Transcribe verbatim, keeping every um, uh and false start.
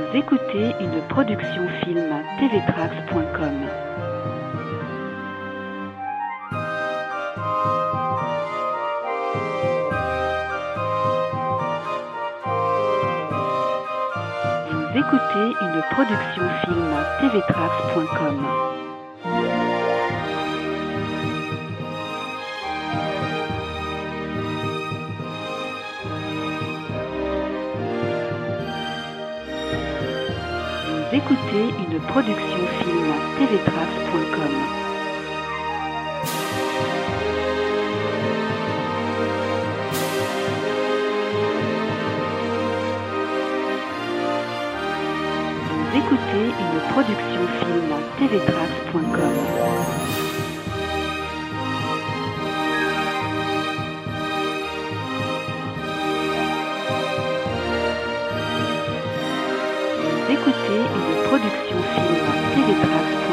écoutez une production film t v trax point com. Vous écoutez une production film t v trax point com. Vous écoutez une production film t v trax point com. Vous écoutez une production film t v trax point com. Écoutez une production film t v trax point com.